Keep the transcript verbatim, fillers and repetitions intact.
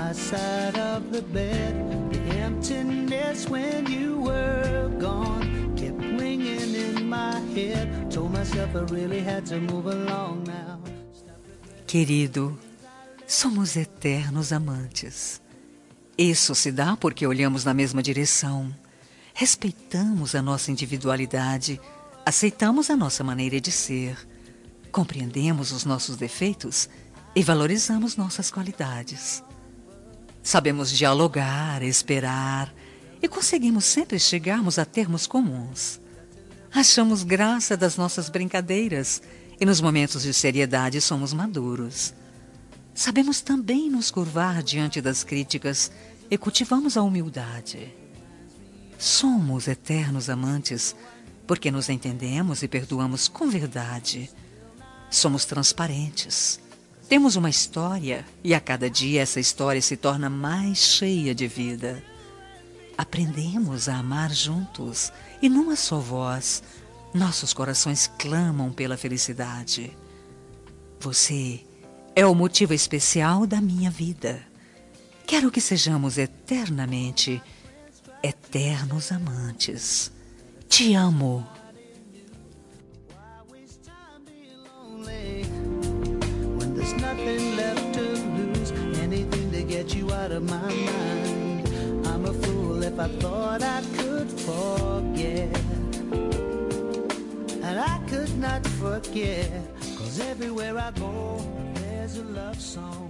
my side of the bed. The emptiness when you were gone kept ringing in my head. Told myself I really had to move along now. Querido, somos eternos amantes. Isso se dá porque olhamos na mesma direção, respeitamos a nossa individualidade, aceitamos a nossa maneira de ser, compreendemos os nossos defeitos e valorizamos nossas qualidades. Sabemos dialogar, esperar e conseguimos sempre chegarmos a termos comuns. Achamos graça das nossas brincadeiras e nos momentos de seriedade somos maduros. Sabemos também nos curvar diante das críticas e cultivamos a humildade. Somos eternos amantes porque nos entendemos e perdoamos com verdade. Somos transparentes. Temos uma história e a cada dia essa história se torna mais cheia de vida. Aprendemos a amar juntos e numa só voz, nossos corações clamam pela felicidade. Você é o motivo especial da minha vida. Quero que sejamos eternamente eternos amantes. Te amo. There's nothing left to lose, anything to get you out of my mind. I'm a fool if I thought I could forget. And I could not forget, 'cause everywhere I go, there's a love song.